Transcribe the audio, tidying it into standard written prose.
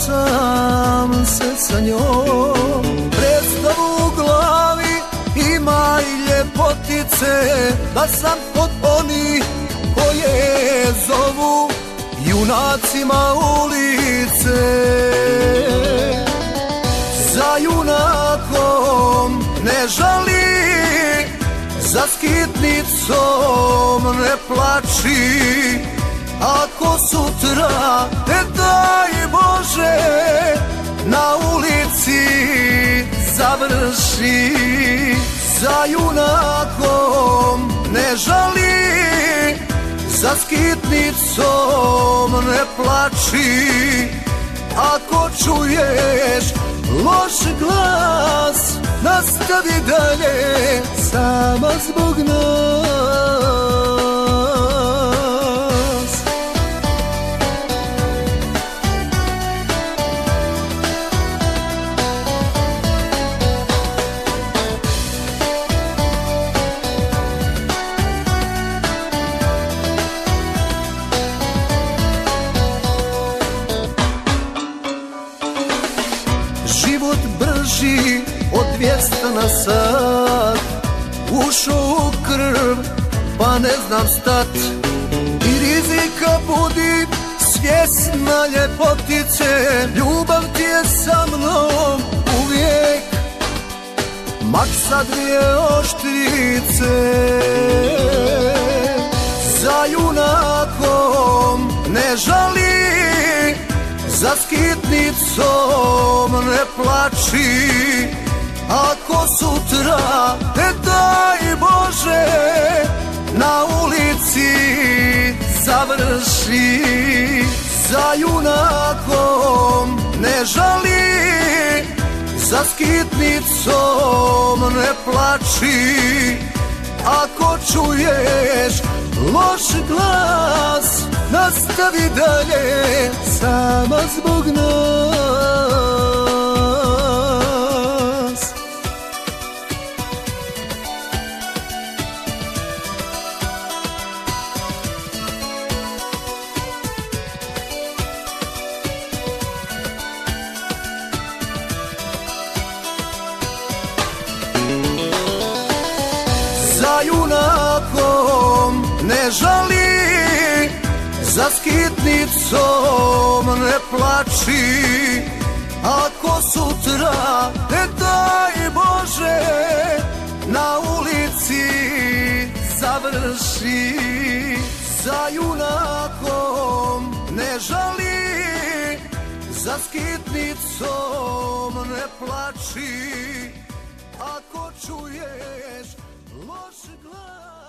sam se sa njom. Predstavu u glavi ima i ljepotice, da sam od onih koje zovu junacima ulice. Za junakom ne žali, za skitnicom ne plači. Ako sutra, ne daj Bože, na ulici završi. Za junakom ne žali, za skitnicom ne plači. Ako čuješ loš glas, nastavi dalje sama zbog nas. Život brži od 200 na sat, ušao u krv pa ne znam stat. I rizika budi svjesna ljepotice, ljubav ti je sa mnom uvijek, mak sa dvije oštrice. Za junakom ne žali, za skitnicom ne plači. Ako sutra, ne daj Bože, na ulici završi. Za junakom ne žali, za skitnicom ne plači. Ako čuješ loš glas, nastavi dalje sama zbog nas. Za junakom ne žali, za skitnicom ne plači. Ako sutra, ne daj Bože, na ulici završi. Za junakom ne žali, za skitnicom ne plači. Ako čuješ loš glas,